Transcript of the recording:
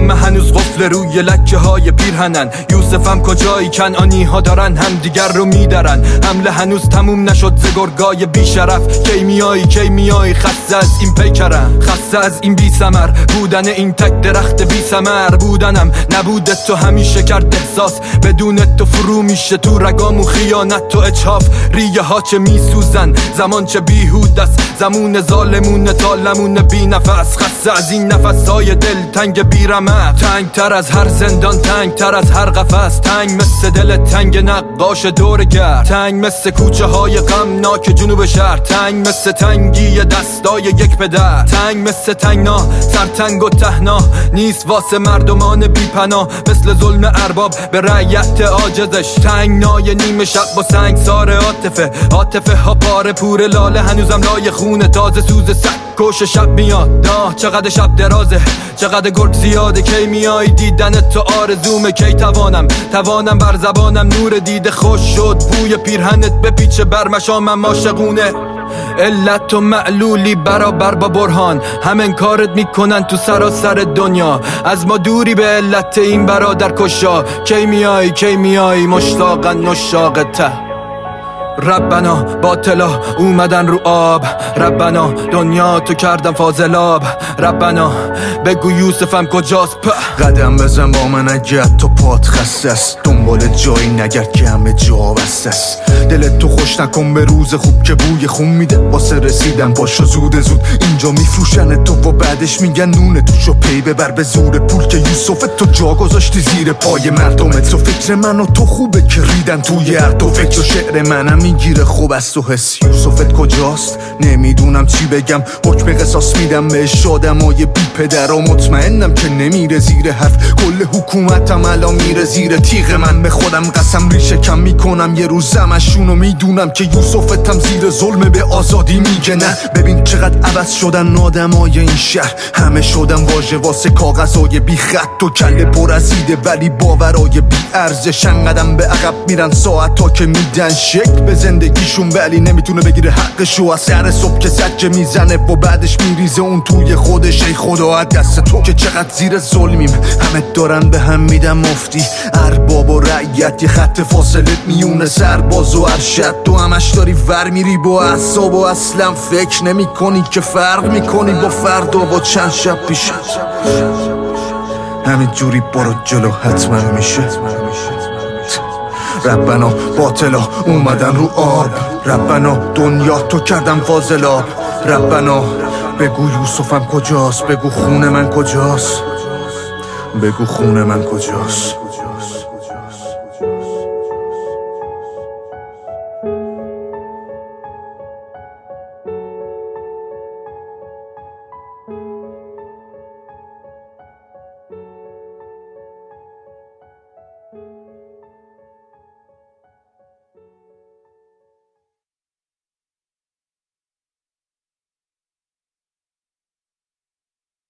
همه هنوز قفل روی لکه های پیرهنن. یوسفم کجایی؟ کنعانی ها دارن هم دیگر رو میدرن. حمله هنوز تموم نشد ز گرگای بیشرف. کی میای خسته از این پیکرم، خسته از این بی ثمر بودن، این تک درخت بی ثمر بودنم. نبودت تو همیشه کرد احساس، بدون تو فرو میشه تو رگامو خیانت و اجحاف. ریه ها چه میسوزن، زمان چه بیهود است، زمون ظالمون تالمون بی نفس. خسته از این نفسهای دل تنگ بیرمق، تنگ تر از هر زندان، تنگ تر از هر قفس. تنگ مثل دل تنگ نقاش دورگر، تنگ مثل کوچه های غمناک جنوب شهر، تنگ مثل تنگی دستای یک پدر، تنگ مثل تنگنا سرتنگ و تهنا نیست واسه مردمان بی پناه. مثل ظلم ارباب به رعیت عاجزش، تنگنای نیمه شب با سنگ سار عاطفه ها پاره پور لاله هنوزم لای خونه تازه سوز کش شب میاد. چقدر شب درازه، چقدر گرگ زیاده. کی میای دیدن تو آرزومه، کی توانم بر زبانم نور دیده خوش شد. بوی پیرهنت بپیچه بر مشامم عاشقونه. علت و معلولی برابر با برهان، همین کارت میکنن تو سراسر دنیا. از ما دوری به علت این برادر کشا. کی میای مشتاقن نشاق ته. ربنا باطلا اومدن رو آب، ربنا دنیا تو کردم فاضلاب. ربنا بگو یوسفم کجاست؟ قدم بزن با من اگه تو پات خسته است، دنبال جایی نگرد که همه جا بسته است. دلت تو خوش نکن به روز خوب که بوی خون میده، واسه رسیدن باشو زود اینجا میفروشن تو و بعدش میگن نونه توشو پی ببر به زور پول. که یوسف تو جا گذاشتی زیر پای مردمت. تو فکر من و تو خوبه که ریدن توی هر دو فکر و شعر منم میگیره خوب است و حس. یوسفت کجاست؟ نمیدونم چی بگم، حکم قصاص میدم بهش آدمای بی پدر و مطمئنم که نمیره زیر حرف. کل حکومتم الان میره زیر تیغ من. به خودم قسم ریشه کم میکنم یه روز زمشونو. میدونم که یوسفتم زیر ظلم به آزادی میگه نه. ببین چقدر عوض شدن آدمای این شهر، همه شدن واژه واسه کاغذای بی خط و کله پر از ایده ولی باورای بی ارزش. انقدم به عقب میرن ساعتا که میدن شکل به زندگیشون ولی نمیتونه بگیره حقشو. از سر صبح که زجه میزنه و بعدش میریزه اون توی خودش. ای خدا از دست تو که چقدر زیر ظلمیم، همه دارن به هم میدن مفتی. ارباب و رعیت یه خط فاصله میونه سرباز و ارشد. تو همش داری ور میری با اعصاب و اصلا فکر نمی کنی که فرق میکنی با فردا و چند شب پیشت. همین جوری برو جلو حتما میشه. ربنا باطلا اومدن رو آب، ربنا دنیا تو کردم فاضلاب. ربنا بگو یوسفم کجاست، بگو خون من کجاست، بگو خون من کجاست.